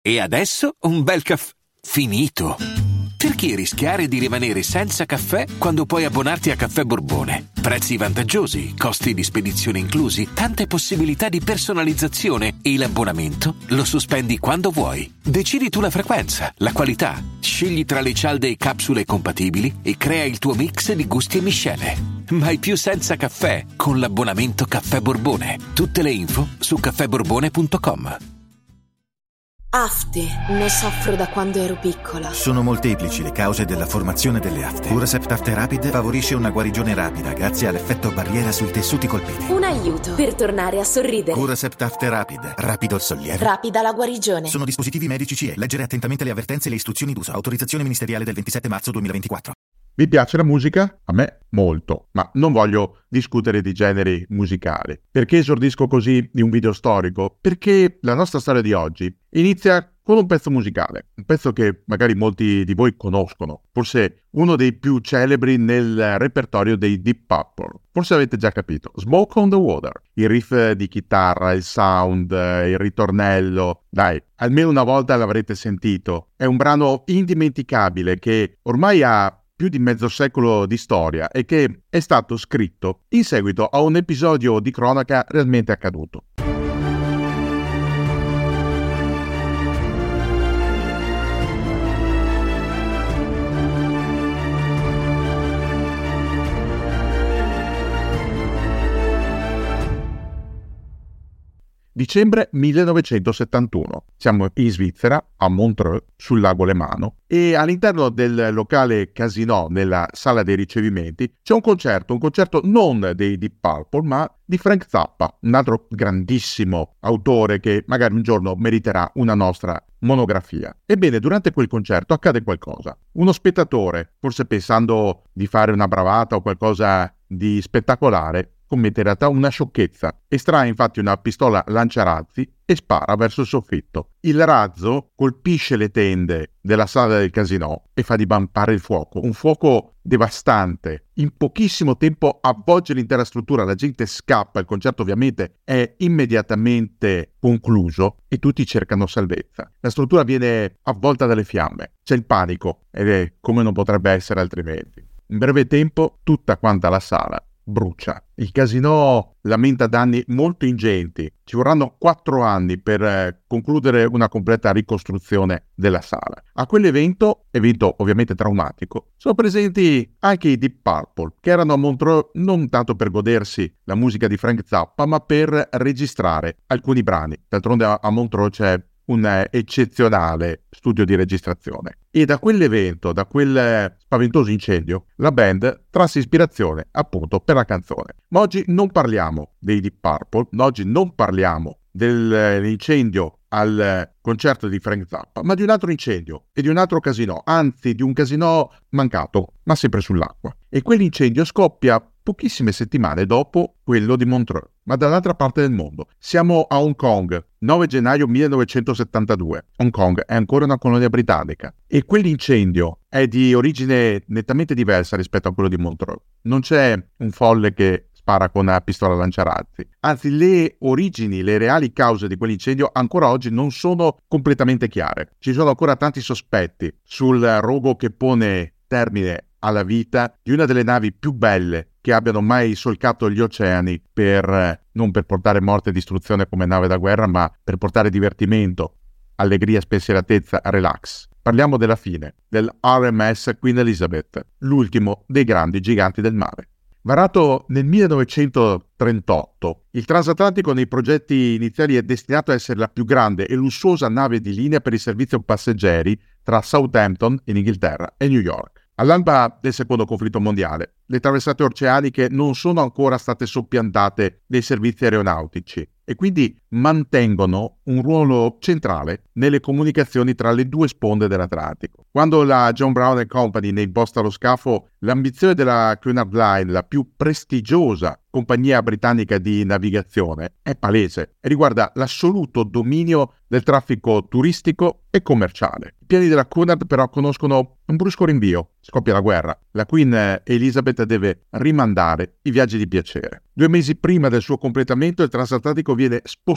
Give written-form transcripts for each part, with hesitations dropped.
E adesso un bel caffè finito. Perché rischiare di rimanere senza caffè quando puoi abbonarti a Caffè Borbone? Prezzi vantaggiosi, costi di spedizione inclusi, tante possibilità di personalizzazione e l'abbonamento lo sospendi quando vuoi. Decidi tu la frequenza, la qualità, scegli tra le cialde e capsule compatibili e crea il tuo mix di gusti e miscele. Mai più senza caffè con l'abbonamento Caffè Borbone. Tutte le info su caffèborbone.com. Afte, ne soffro da quando ero piccola. Sono molteplici le cause della formazione delle afte. Curacept Afte Rapid favorisce una guarigione rapida grazie all'effetto barriera sui tessuti colpiti. Un aiuto per tornare a sorridere. Curacept Afte Rapid, rapido il sollievo. Rapida la guarigione. Sono dispositivi medici CE. Leggere attentamente le avvertenze e le istruzioni d'uso. Autorizzazione ministeriale del 27 marzo 2024. Vi piace la musica? A me molto, ma non voglio discutere di generi musicali. Perché esordisco così di un video storico? Perché la nostra storia di oggi inizia con un pezzo musicale, un pezzo che magari molti di voi conoscono, forse uno dei più celebri nel repertorio dei Deep Purple. Forse avete già capito, Smoke on the Water, il riff di chitarra, il sound, il ritornello, dai, almeno una volta l'avrete sentito. È un brano indimenticabile che ormai ha più di mezzo secolo di storia e che è stato scritto in seguito a un episodio di cronaca realmente accaduto. Dicembre 1971. Siamo in Svizzera, a Montreux, sul lago Lemano, e all'interno del locale Casino, nella sala dei ricevimenti, c'è un concerto non dei Deep Purple, ma di Frank Zappa, un altro grandissimo autore che magari un giorno meriterà una nostra monografia. Ebbene, durante quel concerto accade qualcosa. Uno spettatore, forse pensando di fare una bravata o qualcosa di spettacolare, commette in realtà una sciocchezza. Estrae infatti una pistola lanciarazzi e spara verso il soffitto. Il razzo colpisce le tende della sala del casino e fa divampare il fuoco. Un fuoco devastante. In pochissimo tempo avvolge l'intera struttura, la gente scappa, il concerto ovviamente è immediatamente concluso e tutti cercano salvezza. La struttura viene avvolta dalle fiamme. C'è il panico ed è come non potrebbe essere altrimenti. In breve tempo tutta quanta la sala brucia. Il casino lamenta danni molto ingenti. Ci vorranno 4 anni per concludere una completa ricostruzione della sala. A quell'evento, evento ovviamente traumatico, sono presenti anche i Deep Purple, che erano a Montreux non tanto per godersi la musica di Frank Zappa, ma per registrare alcuni brani. D'altronde a Montreux c'è un eccezionale studio di registrazione. E da quell'evento, da quel spaventoso incendio, la band trasse ispirazione appunto per la canzone. Ma oggi non parliamo dei Deep Purple, oggi non parliamo dell'incendio al concerto di Frank Zappa, ma di un altro incendio e di un altro casino, anzi di un casino mancato, ma sempre sull'acqua. E quell'incendio scoppia pochissime settimane dopo quello di Montreux, ma dall'altra parte del mondo. Siamo a Hong Kong, 9 gennaio 1972. Hong Kong è ancora una colonia britannica e quell'incendio è di origine nettamente diversa rispetto a quello di Montreux. Non c'è un folle che spara con una pistola lanciarazzi. Anzi, le origini, le reali cause di quell'incendio ancora oggi non sono completamente chiare. Ci sono ancora tanti sospetti sul rogo che pone termine alla vita di una delle navi più belle che abbiano mai solcato gli oceani non per portare morte e distruzione come nave da guerra, ma per portare divertimento, allegria, spensieratezza, relax. Parliamo della fine del RMS Queen Elizabeth, l'ultimo dei grandi giganti del mare. Varato nel 1938, il transatlantico nei progetti iniziali è destinato a essere la più grande e lussuosa nave di linea per il servizio passeggeri tra Southampton, in Inghilterra, e New York. All'alba del secondo conflitto mondiale, le traversate oceaniche non sono ancora state soppiantate dai servizi aeronautici e quindi mantengono un ruolo centrale nelle comunicazioni tra le due sponde dell'Atlantico. Quando la John Brown & Company ne imposta lo scafo, l'ambizione della Cunard Line, la più prestigiosa compagnia britannica di navigazione, è palese e riguarda l'assoluto dominio del traffico turistico e commerciale. I piani della Cunard però conoscono un brusco rinvio. Scoppia la guerra. La Queen Elizabeth deve rimandare i viaggi di piacere. 2 mesi prima del suo completamento, il transatlantico viene spostato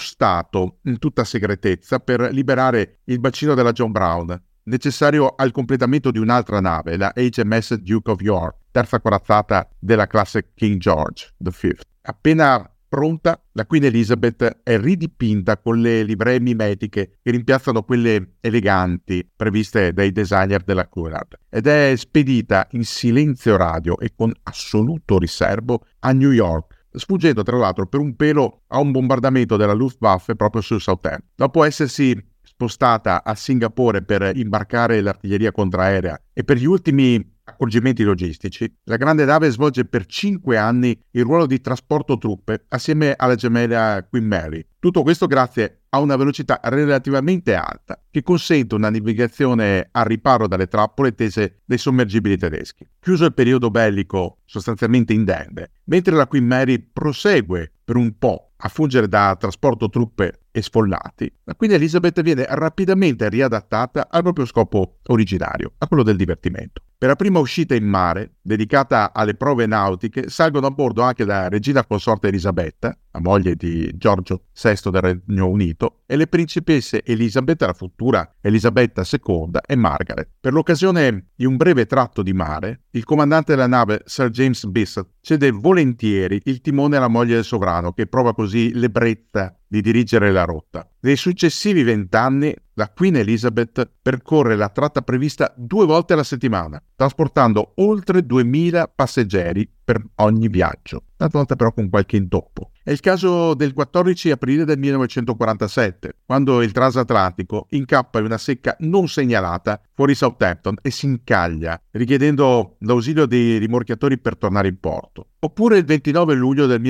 spostato in tutta segretezza per liberare il bacino della John Brown, necessario al completamento di un'altra nave, la HMS Duke of York, terza corazzata della classe King George V. Appena pronta, la Queen Elizabeth è ridipinta con le livree mimetiche che rimpiazzano quelle eleganti previste dai designer della Cunard ed è spedita in silenzio radio e con assoluto riservo a New York, sfuggendo tra l'altro per un pelo a un bombardamento della Luftwaffe proprio sul Southampton. Dopo essersi spostata a Singapore per imbarcare l'artiglieria contraerea e per gli ultimi accorgimenti logistici, la grande nave svolge per 5 anni il ruolo di trasporto truppe assieme alla gemella Queen Mary. Tutto questo grazie a una velocità relativamente alta che consente una navigazione al riparo dalle trappole tese dai sommergibili tedeschi. Chiuso il periodo bellico sostanzialmente indenne, mentre la Queen Mary prosegue per un po' a fungere da trasporto truppe e sfollati, la Queen Elizabeth viene rapidamente riadattata al proprio scopo originario, a quello del divertimento. Per la prima uscita in mare, dedicata alle prove nautiche, salgono a bordo anche la regina consorte Elisabetta, la moglie di Giorgio VI del Regno Unito, e le principesse Elisabeth, la futura Elisabetta II, e Margaret. Per l'occasione di un breve tratto di mare, il comandante della nave, Sir James Bisset, cede volentieri il timone alla moglie del sovrano, che prova così l'ebbrezza di dirigere la rotta. Nei successivi 20 anni, la Queen Elizabeth percorre la tratta prevista 2 volte alla settimana, trasportando oltre 2000 passeggeri per ogni viaggio, una volta però con qualche intoppo. È il caso del 14 aprile del 1947, quando il transatlantico incappa in una secca non segnalata fuori Southampton e si incaglia, richiedendo l'ausilio dei rimorchiatori per tornare in porto. Oppure il 29 luglio del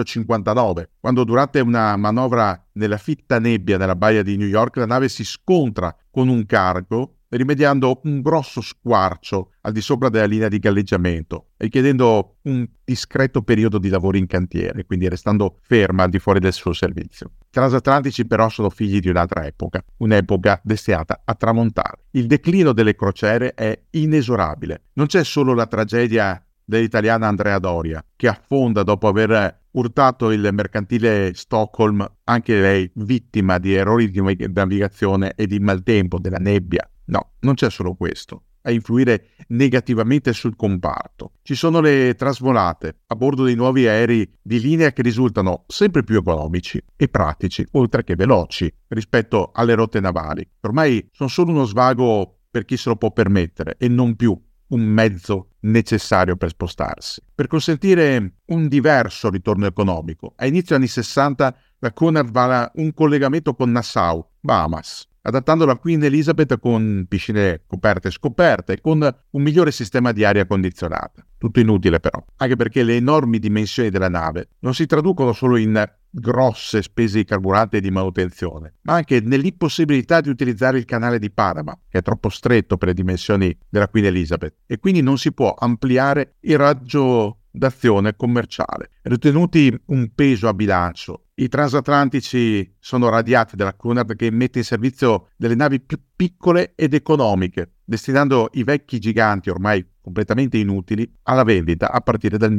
1959, quando durante una manovra nella fitta nebbia nella baia di New York la nave si scontra con un cargo, rimediando un grosso squarcio al di sopra della linea di galleggiamento e chiedendo un discreto periodo di lavoro in cantiere, quindi restando ferma al di fuori del suo servizio. I transatlantici però sono figli di un'altra epoca, un'epoca destinata a tramontare. Il declino delle crociere è inesorabile. Non c'è solo la tragedia dell'italiana Andrea Doria, che affonda dopo aver urtato il mercantile Stockholm, anche lei vittima di errori di navigazione e di maltempo, della nebbia. No, non c'è solo questo a influire negativamente sul comparto. Ci sono le trasvolate a bordo dei nuovi aerei di linea che risultano sempre più economici e pratici, oltre che veloci rispetto alle rotte navali. Ormai sono solo uno svago per chi se lo può permettere e non più un mezzo necessario per spostarsi. Per consentire un diverso ritorno economico, a inizio anni 60 la Cunard vara un collegamento con Nassau, Bahamas, adattando la Queen Elizabeth con piscine coperte e scoperte e con un migliore sistema di aria condizionata. Tutto inutile però, anche perché le enormi dimensioni della nave non si traducono solo in grosse spese di carburante e di manutenzione, ma anche nell'impossibilità di utilizzare il canale di Panama, che è troppo stretto per le dimensioni della Queen Elizabeth, e quindi non si può ampliare il raggio d'azione commerciale. Ritenuti un peso a bilancio, i transatlantici sono radiati dalla Cunard, che mette in servizio delle navi più piccole ed economiche, destinando i vecchi giganti ormai completamente inutili alla vendita a partire dal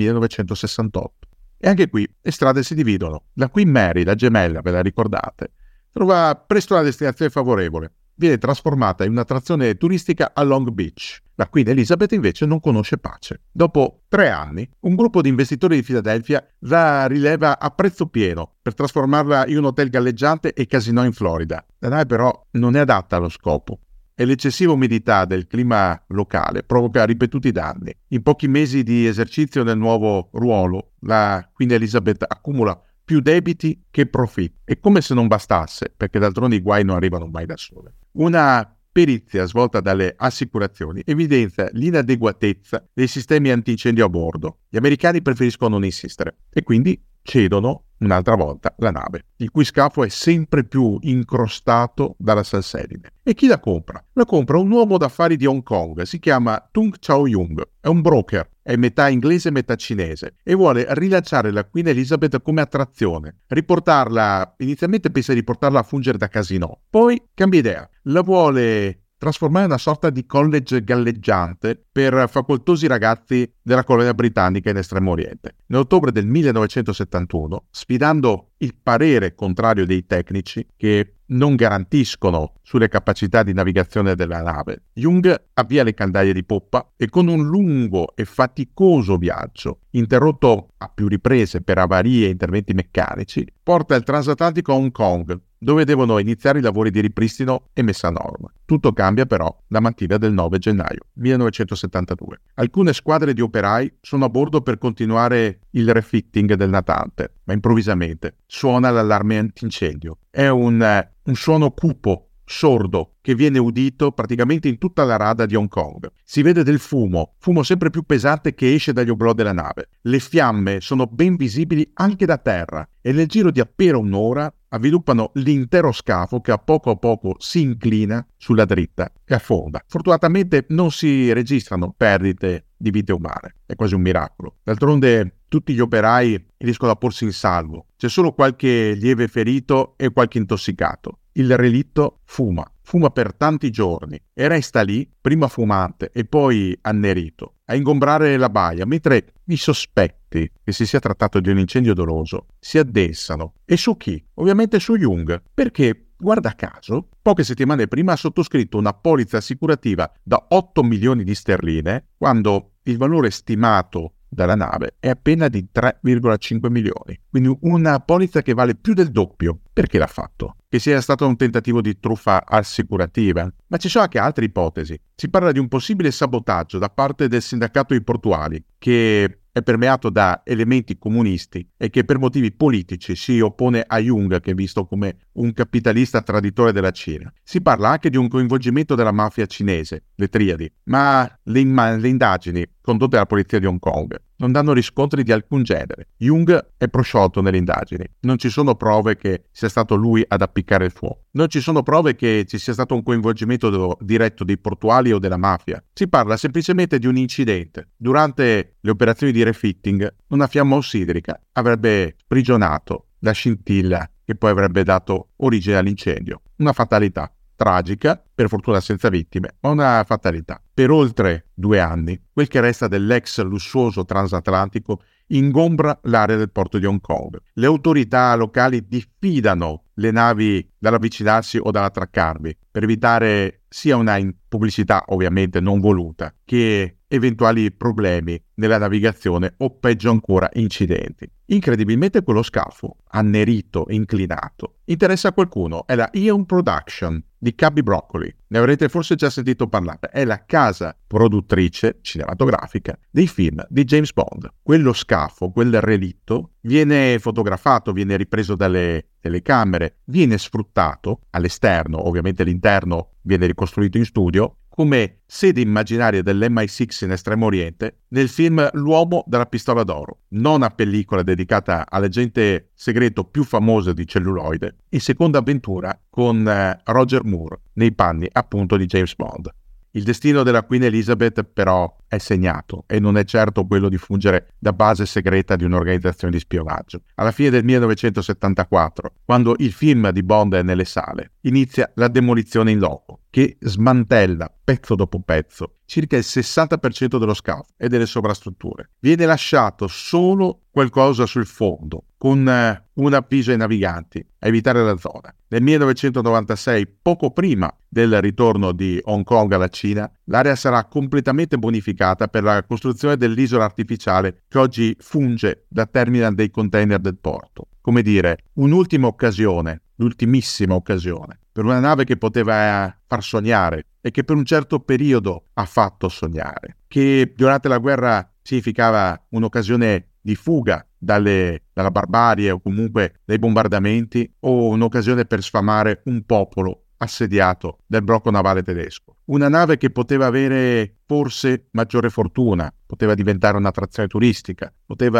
1968. E anche qui le strade si dividono. La Queen Mary, la gemella, ve la ricordate, trova presto una destinazione favorevole. Viene trasformata in un'attrazione turistica a Long Beach. La Queen Elizabeth invece non conosce pace. Dopo 3 anni, un gruppo di investitori di Filadelfia la rileva a prezzo pieno per trasformarla in un hotel galleggiante e casinò in Florida. La nave però non è adatta allo scopo e l'eccessiva umidità del clima locale provoca ripetuti danni. In pochi mesi di esercizio nel nuovo ruolo, la Queen Elizabeth accumula più debiti che profitti. E come se non bastasse, perché d'altronde i guai non arrivano mai da sole. Una perizia svolta dalle assicurazioni evidenzia l'inadeguatezza dei sistemi antincendio a bordo. Gli americani preferiscono non insistere e quindi cedono un'altra volta la nave, il cui scafo è sempre più incrostato dalla salsedine. E chi la compra? La compra un uomo d'affari di Hong Kong, si chiama Tung Chao-yung, è un broker, è metà inglese e metà cinese e vuole rilanciare la Queen Elizabeth come attrazione, inizialmente pensa di riportarla a fungere da casinò, poi cambia idea, la vuole trasformare una sorta di college galleggiante per facoltosi ragazzi della colonia britannica in Estremo Oriente. Nell'ottobre del 1971, sfidando il parere contrario dei tecnici che non garantiscono sulle capacità di navigazione della nave, Young avvia le caldaie di poppa e con un lungo e faticoso viaggio, interrotto a più riprese per avarie e interventi meccanici, porta il transatlantico a Hong Kong, dove devono iniziare i lavori di ripristino e messa a norma. Tutto cambia però la mattina del 9 gennaio 1972. Alcune squadre di operai sono a bordo per continuare il refitting del natante, ma improvvisamente suona l'allarme antincendio. È un suono cupo, sordo, che viene udito praticamente in tutta la rada di Hong Kong. Si vede del fumo sempre più pesante che esce dagli oblò della nave. Le fiamme sono ben visibili anche da terra e nel giro di appena un'ora avviluppano l'intero scafo che a poco si inclina sulla dritta e affonda. Fortunatamente non si registrano perdite di vite umane, è quasi un miracolo. D'altronde tutti gli operai riescono a porsi in salvo, c'è solo qualche lieve ferito e qualche intossicato. Il relitto fuma per tanti giorni e resta lì, prima fumante e poi annerito, a ingombrare la baia, mentre i sospetti che si sia trattato di un incendio doloso si addensano. E su chi? Ovviamente su Young, perché guarda caso, poche settimane prima ha sottoscritto una polizza assicurativa da 8 milioni di sterline, quando il valore stimato dalla nave è appena di 3,5 milioni. Quindi una polizza che vale più del doppio. Perché l'ha fatto? Che sia stato un tentativo di truffa assicurativa? Ma ci sono anche altre ipotesi. Si parla di un possibile sabotaggio da parte del sindacato dei portuali, che è permeato da elementi comunisti e che per motivi politici si oppone a Young, che è visto come un capitalista traditore della Cina. Si parla anche di un coinvolgimento della mafia cinese, le Triadi, ma le indagini condotte dalla polizia di Hong Kong non danno riscontri di alcun genere. Young è prosciolto nelle indagini. Non ci sono prove che sia stato lui ad appiccare il fuoco. Non ci sono prove che ci sia stato un coinvolgimento diretto dei portuali o della mafia. Si parla semplicemente di un incidente. Durante le operazioni di refitting, una fiamma ossidrica avrebbe sprigionato la scintilla che poi avrebbe dato origine all'incendio. Una fatalità. Tragica, per fortuna senza vittime, ma una fatalità. Per oltre 2 anni, quel che resta dell'ex lussuoso transatlantico ingombra l'area del porto di Hong Kong. Le autorità locali diffidano le navi dall'avvicinarsi o dall'attraccarvi per evitare sia una pubblicità ovviamente non voluta che eventuali problemi nella navigazione o peggio ancora incidenti. Incredibilmente quello scafo, annerito e inclinato, interessa a qualcuno. È la Eon Production di Cubby Broccoli. Ne avrete forse già sentito parlare. È la casa produttrice cinematografica dei film di James Bond. Quello scafo, quel relitto, viene fotografato, viene ripreso dalle telecamere, viene sfruttato all'esterno, ovviamente l'interno viene ricostruito in studio, come sede immaginaria dell'MI6 in Estremo Oriente nel film L'uomo dalla pistola d'oro, nona pellicola dedicata all'agente segreto più famoso di celluloide e seconda avventura con Roger Moore nei panni appunto di James Bond. Il destino della Queen Elizabeth però è segnato e non è certo quello di fungere da base segreta di un'organizzazione di spionaggio. Alla fine del 1974, quando il film di Bond è nelle sale, inizia la demolizione in loco, che smantella pezzo dopo pezzo circa il 60% dello scafo e delle sovrastrutture. Viene lasciato solo qualcosa sul fondo, con un avviso ai naviganti a evitare la zona. Nel 1996, poco prima del ritorno di Hong Kong alla Cina, l'area sarà completamente bonificata per la costruzione dell'isola artificiale che oggi funge da terminal dei container del porto. Come dire, un'ultima occasione, l'ultimissima occasione, per una nave che poteva far sognare e che per un certo periodo ha fatto sognare, che durante la guerra significava un'occasione di fuga dalla barbarie o comunque dai bombardamenti o un'occasione per sfamare un popolo assediato dal blocco navale tedesco. Una nave che poteva avere forse maggiore fortuna, poteva diventare un'attrazione turistica,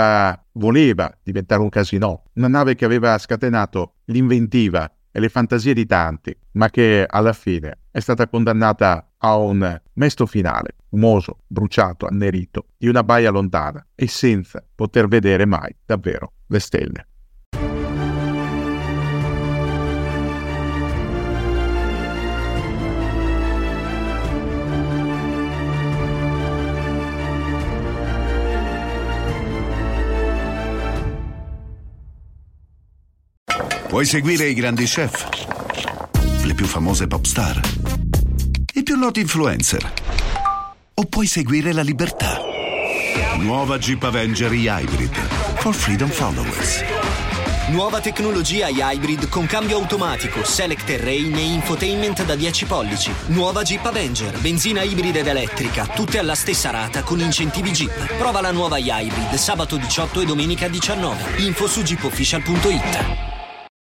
voleva diventare un casinò, una nave che aveva scatenato l'inventiva e le fantasie di tanti, ma che alla fine è stata condannata a un mesto finale, fumoso, bruciato, annerito, di una baia lontana e senza poter vedere mai davvero le stelle. Puoi seguire i grandi chef, le più famose pop star, i più noti influencer, o puoi seguire la libertà. Nuova Jeep Avenger e-Hybrid for freedom followers. Nuova tecnologia e-Hybrid con cambio automatico, Select Terrain e infotainment da 10 pollici. Nuova Jeep Avenger, benzina ibrida ed elettrica, tutte alla stessa rata con incentivi Jeep. Prova la nuova e-Hybrid sabato 18 e domenica 19. Info su jeepofficial.it.